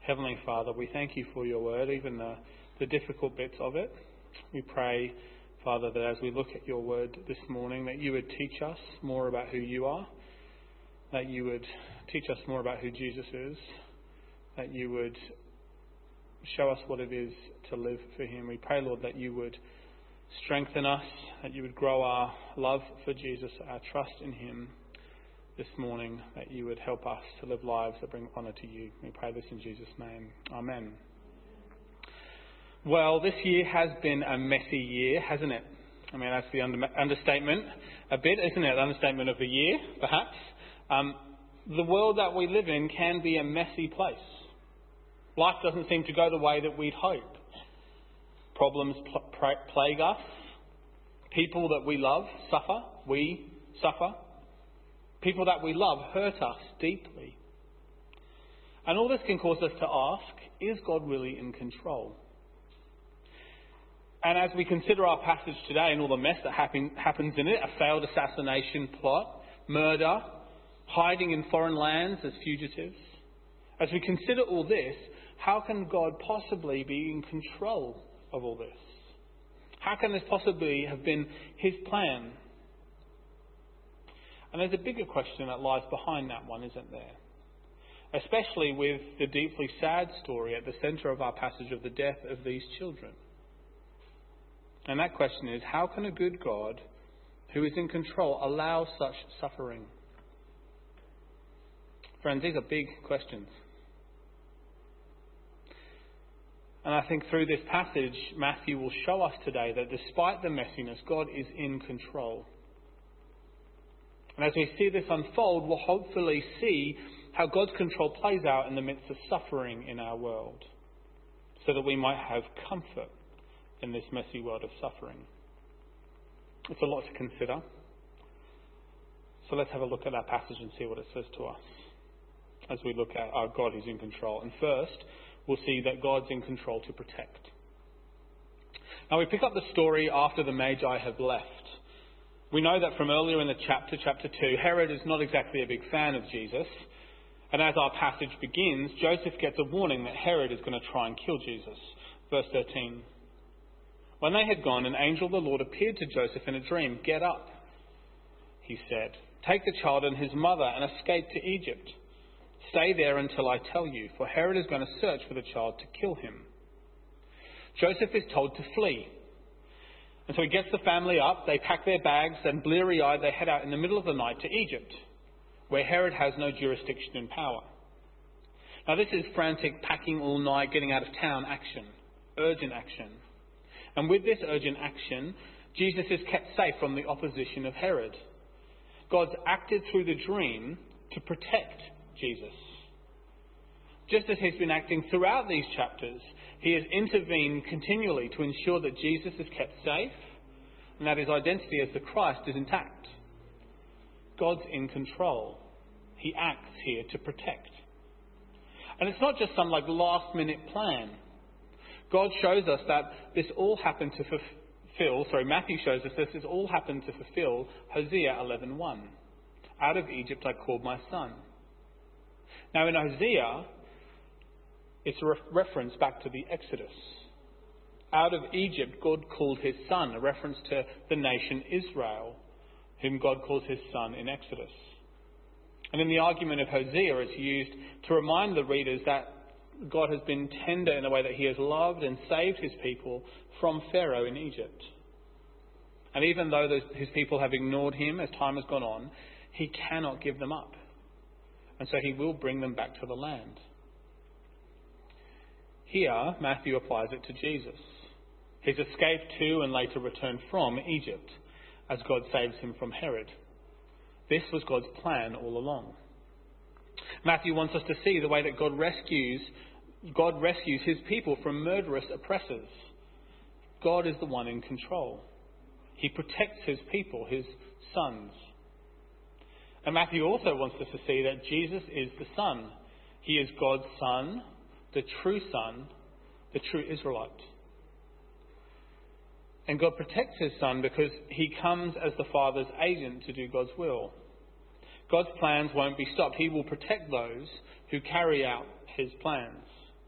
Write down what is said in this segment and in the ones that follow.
Heavenly Father, we thank you for your word, even the difficult bits of it. We pray, Father, that as we look at your word this morning, that you would teach us more about who you are, that you would teach us more about who Jesus is, that you would show us what it is to live for him. We pray, Lord, that you would strengthen us, that you would grow our love for Jesus, our trust in him this morning, that you would help us to live lives that bring honour to you. We pray this in Jesus' name. Amen. Well, this year has been a messy year, hasn't it? I mean, that's the understatement a bit, isn't it? The understatement of the year, perhaps. The world that we live in can be a messy place. Life doesn't seem to go the way that we'd hope. Problems plague us. People that we love suffer. We suffer. People that we love hurt us deeply. And all this can cause us to ask, is God really in control? And as we consider our passage today and all the mess that happens in it, a failed assassination plot, murder, hiding in foreign lands as fugitives, as we consider all this, how can God possibly be in control of all this? How can this possibly have been his plan? And there's a bigger question that lies behind that one, isn't there? Especially with the deeply sad story at the centre of our passage of the death of these children. And that question is, how can a good God who is in control allow such suffering? Friends, these are big questions. And I think through this passage, Matthew will show us today that despite the messiness, God is in control. And as we see this unfold, we'll hopefully see how God's control plays out in the midst of suffering in our world, so that we might have comfort in this messy world of suffering. It's a lot to consider. So let's have a look at our passage and see what it says to us as we look at our God who's in control. And first, we'll see that God's in control to protect. Now we pick up the story after the Magi have left. We know that from earlier in the chapter 2, Herod is not exactly a big fan of Jesus. And as our passage begins, Joseph gets a warning that Herod is going to try and kill Jesus. Verse 13. When they had gone, an angel of the Lord appeared to Joseph in a dream. "Get up," he said. "Take the child and his mother and escape to Egypt. Stay there until I tell you, for Herod is going to search for the child to kill him." Joseph is told to flee. And so he gets the family up, they pack their bags, and bleary-eyed they head out in the middle of the night to Egypt, where Herod has no jurisdiction and power. Now this is frantic packing all night, getting out of town action, urgent action. And with this urgent action, Jesus is kept safe from the opposition of Herod. God's acted through the dream to protect Jesus. Just as he's been acting throughout these chapters, he has intervened continually to ensure that Jesus is kept safe and that his identity as the Christ is intact. God's in control. He acts here to protect. And it's not just some last-minute plan. God shows us that this all happened to Matthew shows us this all happened to fulfill Hosea 11:1. "Out of Egypt I called my son." Now in Hosea, it's a reference back to the Exodus. Out of Egypt, God called his son, a reference to the nation Israel, whom God calls his son in Exodus. And in the argument of Hosea, it's used to remind the readers that God has been tender in the way that he has loved and saved his people from Pharaoh in Egypt. And even though his people have ignored him as time has gone on, he cannot give them up. And so he will bring them back to the land. Here, Matthew applies it to Jesus. His escape to and later return from Egypt as God saves him from Herod. This was God's plan all along. Matthew wants us to see the way that God rescues his people from murderous oppressors. God is the one in control. He protects his people, his sons. And Matthew also wants us to see that Jesus is the Son. He is God's Son, the true Israelite. And God protects his Son because he comes as the Father's agent to do God's will. God's plans won't be stopped. He will protect those who carry out his plans.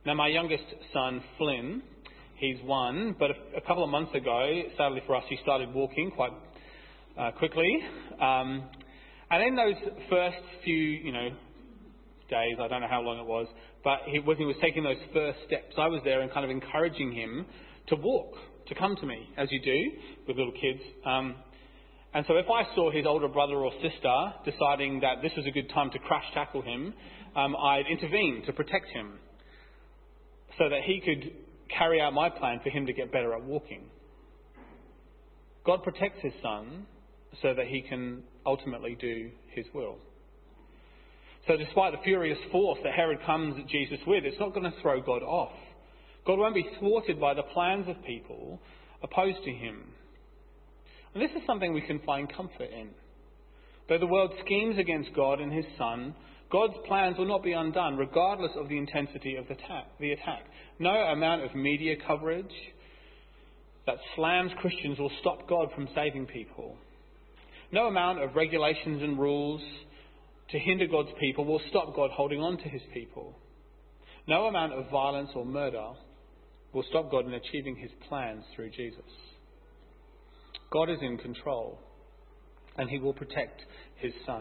Now, my youngest son, Flynn, he's 1, but a couple of months ago, sadly for us, he started walking quite quickly. And in those first few, days, I don't know how long it was, but when he was taking those first steps, I was there and kind of encouraging him to walk, to come to me, as you do with little kids. And so if I saw his older brother or sister deciding that this was a good time to crash tackle him, I'd intervene to protect him so that he could carry out my plan for him to get better at walking. God protects his son so that he can ultimately do his will. So despite the furious force that Herod comes at Jesus with, it's not going to throw God off. God won't be thwarted by the plans of people opposed to him. And this is something we can find comfort in. Though the world schemes against God and his Son, God's plans will not be undone, regardless of the intensity of the attack. No amount of media coverage that slams Christians will stop God from saving people. No amount of regulations and rules to hinder God's people will stop God holding on to his people. No amount of violence or murder will stop God in achieving his plans through Jesus. God is in control, and he will protect his Son.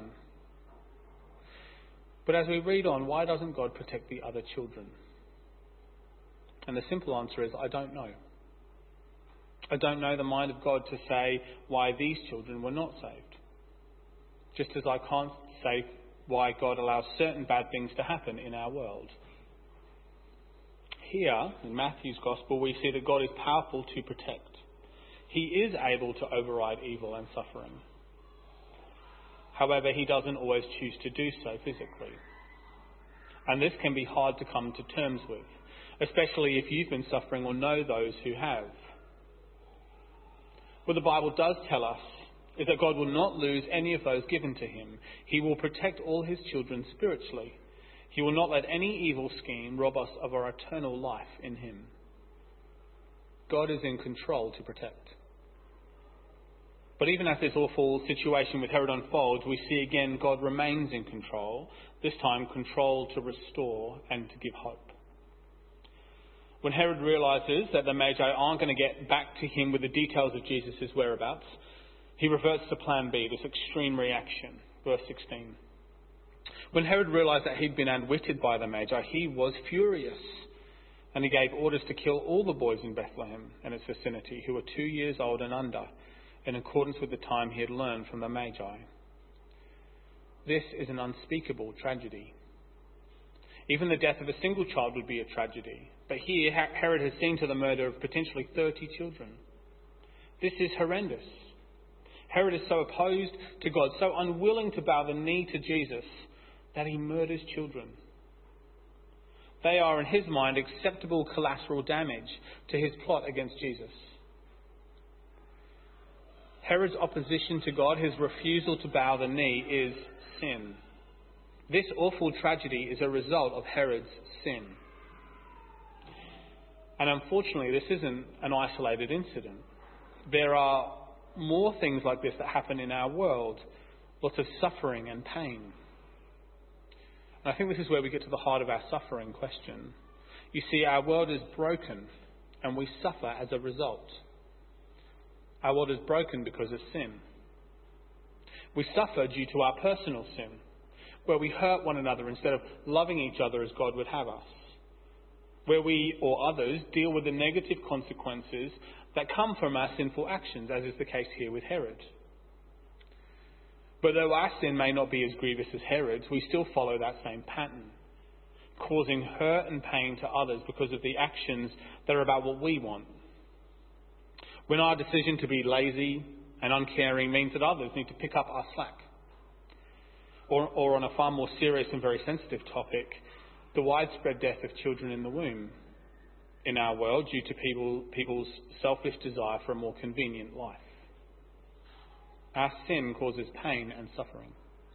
But as we read on, why doesn't God protect the other children? And the simple answer is, I don't know. I don't know the mind of God to say why these children were not saved. Just as I can't say why God allows certain bad things to happen in our world. Here, in Matthew's Gospel, we see that God is powerful to protect. He is able to override evil and suffering. However, he doesn't always choose to do so physically. And this can be hard to come to terms with, especially if you've been suffering or know those who have. What the Bible does tell us is that God will not lose any of those given to him. He will protect all his children spiritually. He will not let any evil scheme rob us of our eternal life in him. God is in control to protect. But even as this awful situation with Herod unfolds, we see again God remains in control, this time control to restore and to give hope. When Herod realises that the Magi aren't going to get back to him with the details of Jesus' whereabouts, he reverts to plan B, this extreme reaction. Verse 16. When Herod realised that he'd been outwitted by the Magi, he was furious. And he gave orders to kill all the boys in Bethlehem and its vicinity who were 2 years old and under, in accordance with the time he had learned from the Magi. This is an unspeakable tragedy. Even the death of a single child would be a tragedy. But here, Herod has seen to the murder of potentially 30 children. This is horrendous. Herod is so opposed to God, so unwilling to bow the knee to Jesus, that he murders children. They are, in his mind, acceptable collateral damage to his plot against Jesus. Herod's opposition to God, his refusal to bow the knee, is sin. This awful tragedy is a result of Herod's sin. And unfortunately, this isn't an isolated incident. There are more things like this that happen in our world. Lots of suffering and pain. And I think this is where we get to the heart of our suffering question. You see, our world is broken and we suffer as a result. Our world is broken because of sin. We suffer due to our personal sin, where we hurt one another instead of loving each other as God would have us. Where we or others deal with the negative consequences that come from our sinful actions, as is the case here with Herod. But though our sin may not be as grievous as Herod's, we still follow that same pattern, causing hurt and pain to others because of the actions that are about what we want. When our decision to be lazy and uncaring means that others need to pick up our slack. Or on a far more serious and very sensitive topic, the widespread death of children in the womb in our world due to people's selfish desire for a more convenient life. Our sin causes pain and suffering.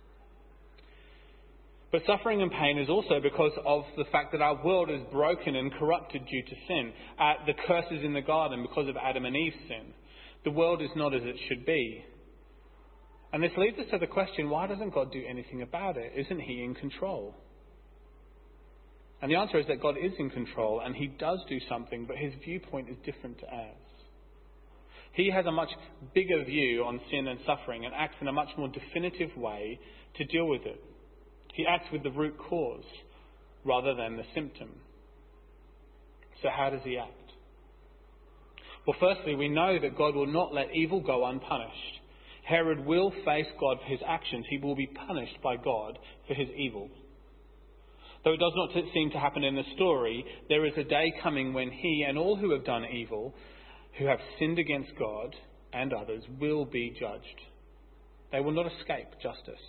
But suffering and pain is also because of the fact that our world is broken and corrupted due to sin. The curses in the garden because of Adam and Eve's sin. The world is not as it should be. And this leads us to the question, why doesn't God do anything about it? Isn't he in control? And the answer is that God is in control and he does do something, but his viewpoint is different to ours. He has a much bigger view on sin and suffering and acts in a much more definitive way to deal with it. He acts with the root cause rather than the symptom. So how does he act? Well, firstly, we know that God will not let evil go unpunished. Herod will face God for his actions. He will be punished by God for his evil. Though it does not seem to happen in the story, there is a day coming when he and all who have done evil, who have sinned against God and others, will be judged. They will not escape justice.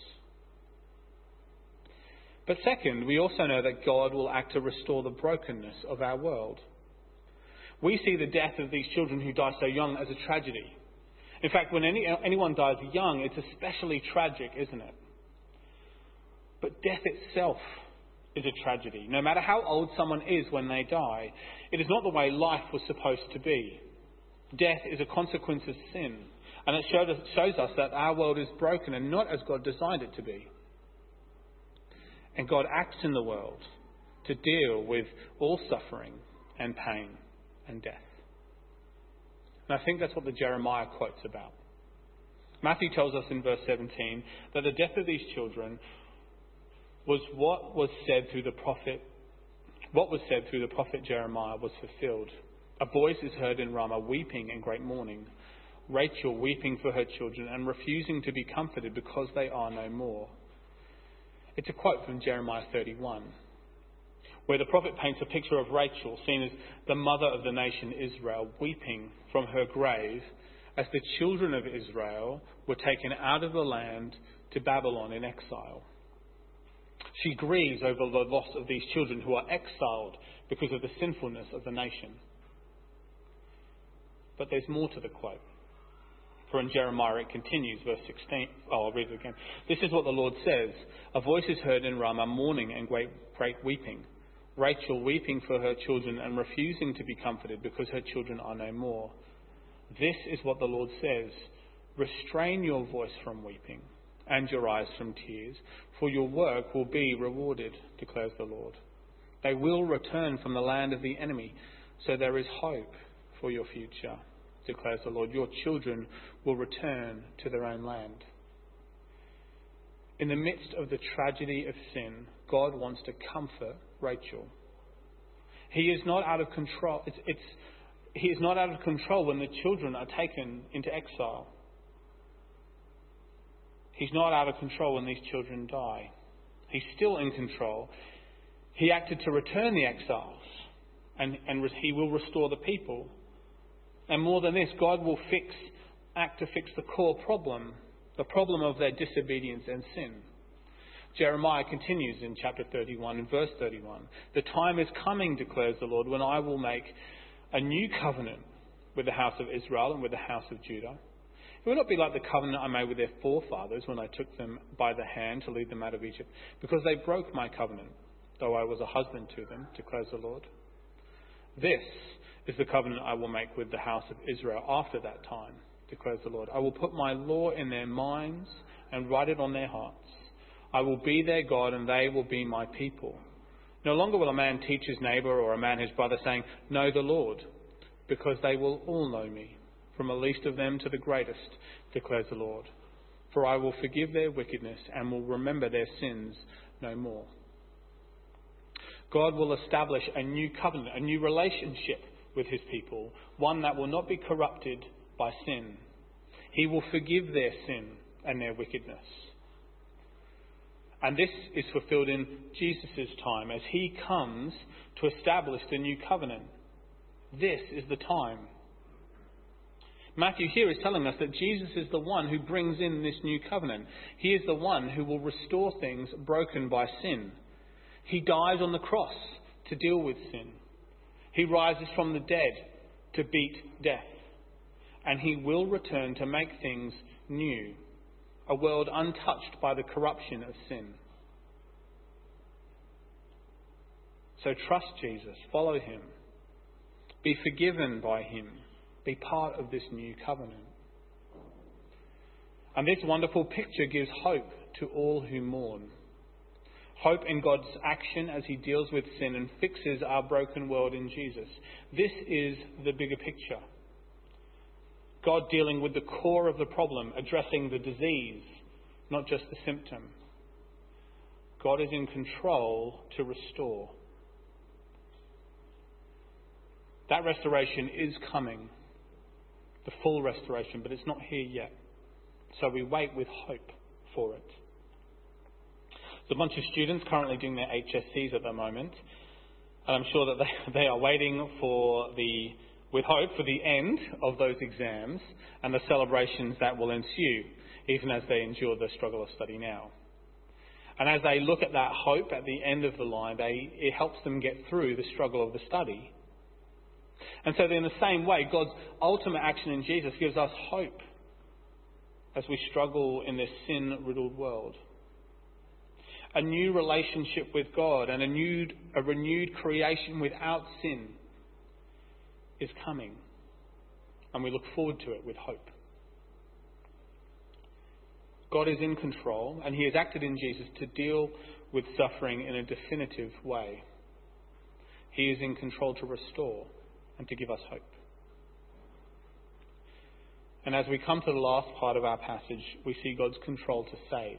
But second, we also know that God will act to restore the brokenness of our world. We see the death of these children who die so young as a tragedy. In fact, when anyone dies young, it's especially tragic, isn't it? But death itself is a tragedy. No matter how old someone is when they die, it is not the way life was supposed to be. Death is a consequence of sin, and it shows us that our world is broken and not as God designed it to be. And God acts in the world to deal with all suffering and pain and death. And I think that's what the Jeremiah quote's about. Matthew tells us in verse 17 that the death of these children was what was said through the prophet Jeremiah was fulfilled. A voice is heard in Ramah, weeping in great mourning, Rachel weeping for her children and refusing to be comforted because they are no more. It's a quote from Jeremiah 31, where the prophet paints a picture of Rachel, seen as the mother of the nation Israel, weeping from her grave as the children of Israel were taken out of the land to Babylon in exile. She grieves over the loss of these children who are exiled because of the sinfulness of the nation. But there's more to the quote. For in Jeremiah it continues, verse 16. I'll read it again. This is what the Lord says. A voice is heard in Ramah, mourning and great weeping. Rachel weeping for her children and refusing to be comforted because her children are no more. This is what the Lord says. Restrain your voice from weeping and your eyes from tears, for your work will be rewarded, declares the Lord. They will return from the land of the enemy, so there is hope for your future, declares the Lord. Your children will return to their own land. In the midst of the tragedy of sin, God wants to comfort Rachel. He is not out of control. He is not out of control when the children are taken into exile. He's not out of control when these children die. He's still in control. He acted to return the exiles, and he will restore the people. And more than this, God will act to fix the core problem, the problem of their disobedience and sin. Jeremiah continues in chapter 31 and verse 31. The time is coming, declares the Lord, when I will make a new covenant with the house of Israel and with the house of Judah. It will not be like the covenant I made with their forefathers when I took them by the hand to lead them out of Egypt, because they broke my covenant, though I was a husband to them, declares the Lord. This is the covenant I will make with the house of Israel after that time, declares the Lord. I will put my law in their minds and write it on their hearts. I will be their God and they will be my people. No longer will a man teach his neighbour or a man his brother, saying, know the Lord, because they will all know me, from the least of them to the greatest, declares the Lord. For I will forgive their wickedness and will remember their sins no more. God will establish a new covenant, a new relationship with his people, one that will not be corrupted by sin. He will forgive their sin and their wickedness. And this is fulfilled in Jesus' time as he comes to establish the new covenant. This is the time. Matthew here is telling us that Jesus is the one who brings in this new covenant. He is the one who will restore things broken by sin. He dies on the cross to deal with sin. He rises from the dead to beat death. And he will return to make things new, a world untouched by the corruption of sin. So trust Jesus, follow him, be forgiven by him, be part of this new covenant. And this wonderful picture gives hope to all who mourn. Hope in God's action as he deals with sin and fixes our broken world in Jesus. This is the bigger picture. God dealing with the core of the problem, addressing the disease, not just the symptom. God is in control to restore. That restoration is coming, the full restoration, but it's not here yet. So we wait with hope for it. There's a bunch of students currently doing their HSCs at the moment, and I'm sure that they are waiting with hope for the end of those exams and the celebrations that will ensue, even as they endure the struggle of study now. And as they look at that hope at the end of the line, it helps them get through the struggle of the study. And so in the same way, God's ultimate action in Jesus gives us hope as we struggle in this sin-riddled world. A new relationship with God and a renewed creation without sin is coming. And we look forward to it with hope. God is in control, and he has acted in Jesus to deal with suffering in a definitive way. He is in control to restore and to give us hope. And as we come to the last part of our passage, we see God's control to save.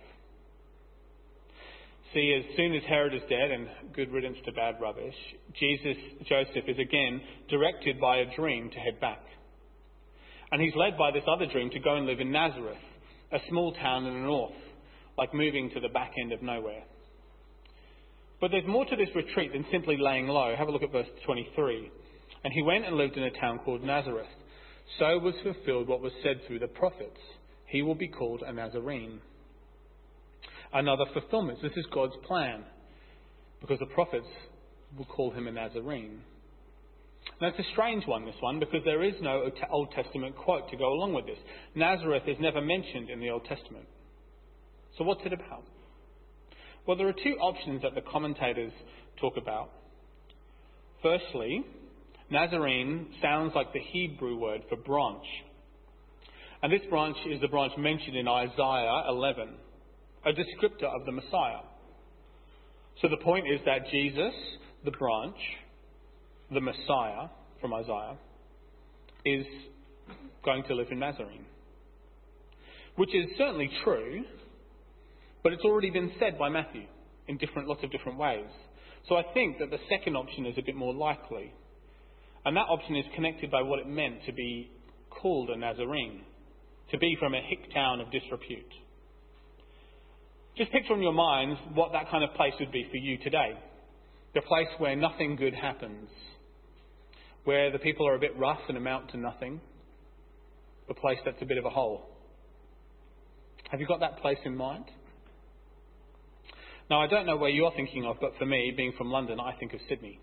See, as soon as Herod is dead, and good riddance to bad rubbish, Joseph is again directed by a dream to head back. And he's led by this other dream to go and live in Nazareth, a small town in the north, like moving to the back end of nowhere. But there's more to this retreat than simply laying low. Have a look at verse 23. And he went and lived in a town called Nazareth. So was fulfilled what was said through the prophets. He will be called a Nazarene. Another fulfillment. This is God's plan, because the prophets will call him a Nazarene. Now it's a strange one, this one, because there is no Old Testament quote to go along with this. Nazareth is never mentioned in the Old Testament. So what's it about? Well, there are two options that the commentators talk about. Firstly, Nazarene sounds like the Hebrew word for branch. And this branch is the branch mentioned in Isaiah 11, a descriptor of the Messiah. So the point is that Jesus, the branch, the Messiah from Isaiah, is going to live in Nazarene. Which is certainly true, but it's already been said by Matthew in lots of different ways. So I think that the second option is a bit more likely. And that option is connected by what it meant to be called a Nazarene, to be from a hick town of disrepute. Just picture in your minds what that kind of place would be for you today. The place where nothing good happens, where the people are a bit rough and amount to nothing, the place that's a bit of a hole. Have you got that place in mind? Now, I don't know where you're thinking of, but for me, being from London, I think of Sydney.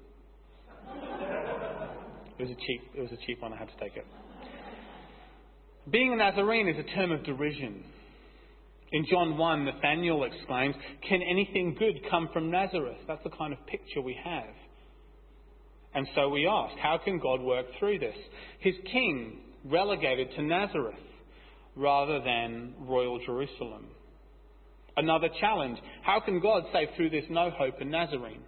It was a cheap one, I had to take it. Being a Nazarene is a term of derision. In John 1, Nathanael exclaims, "Can anything good come from Nazareth?" That's the kind of picture we have. And so we ask, how can God work through this? His king relegated to Nazareth rather than royal Jerusalem. Another challenge, how can God save through this no hope in Nazarene?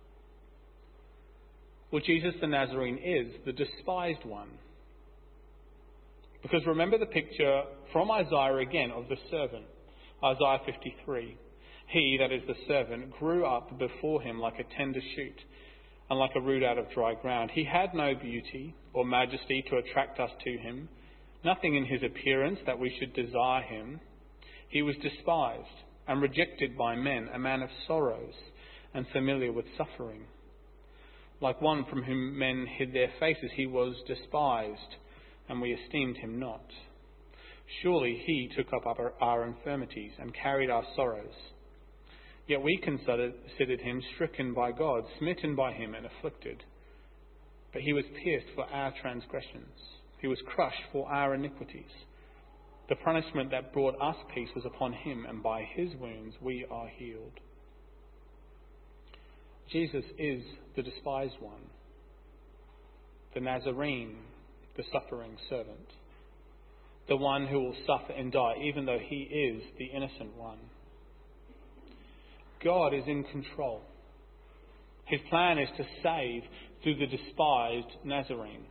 Well, Jesus the Nazarene is the despised one. Because remember the picture from Isaiah again of the servant. Isaiah 53. He, that is the servant, grew up before him like a tender shoot and like a root out of dry ground. He had no beauty or majesty to attract us to him, nothing in his appearance that we should desire him. He was despised and rejected by men, a man of sorrows and familiar with suffering. Like one from whom men hid their faces, he was despised, and we esteemed him not. Surely he took up our infirmities and carried our sorrows. Yet we considered him stricken by God, smitten by him and afflicted. But he was pierced for our transgressions. He was crushed for our iniquities. The punishment that brought us peace was upon him, and by his wounds we are healed. Jesus is the despised one, the Nazarene, the suffering servant, the one who will suffer and die, even though he is the innocent one. God is in control. His plan is to save through the despised Nazarene.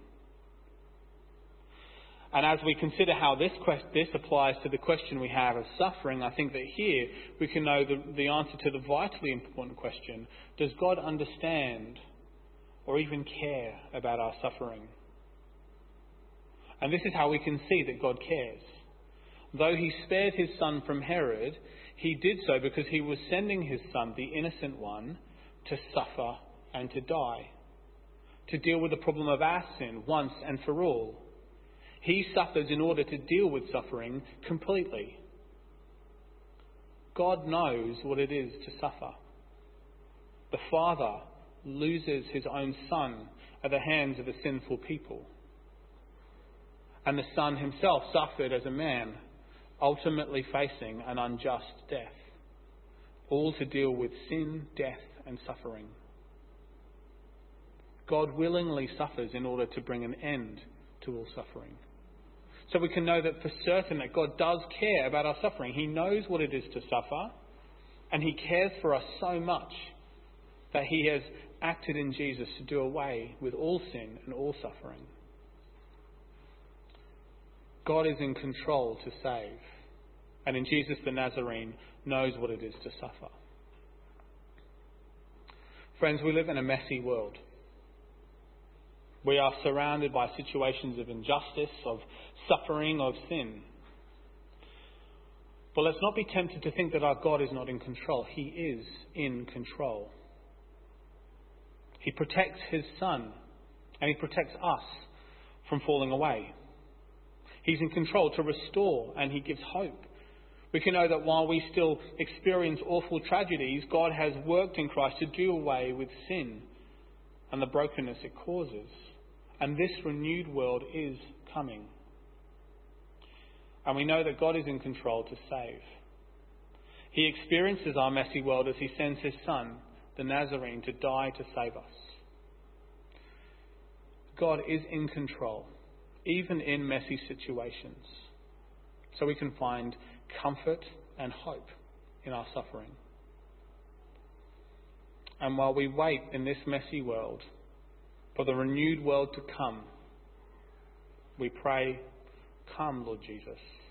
And as we consider how this applies to the question we have of suffering, I think that here we can know the answer to the vitally important question: does God understand or even care about our suffering? And this is how we can see that God cares. Though he spared his son from Herod, he did so because he was sending his son, the innocent one, to suffer and to die, to deal with the problem of our sin once and for all. He suffers in order to deal with suffering completely. God knows what it is to suffer. The Father loses his own Son at the hands of a sinful people. And the Son himself suffered as a man, ultimately facing an unjust death, all to deal with sin, death and suffering. God willingly suffers in order to bring an end to all suffering. So we can know that for certain that God does care about our suffering. He knows what it is to suffer, and he cares for us so much that he has acted in Jesus to do away with all sin and all suffering. God is in control to save, and in Jesus the Nazarene knows what it is to suffer. Friends, we live in a messy world. We are surrounded by situations of injustice, of suffering, of sin. But let's not be tempted to think that our God is not in control. He is in control. He protects his Son, and he protects us from falling away. He's in control to restore, and he gives hope. We can know that while we still experience awful tragedies, God has worked in Christ to do away with sin and the brokenness it causes. And this renewed world is coming. And we know that God is in control to save. He experiences our messy world as he sends his Son, the Nazarene, to die to save us. God is in control, even in messy situations, so we can find comfort and hope in our suffering. And while we wait in this messy world for the renewed world to come, we pray, "Come, Lord Jesus."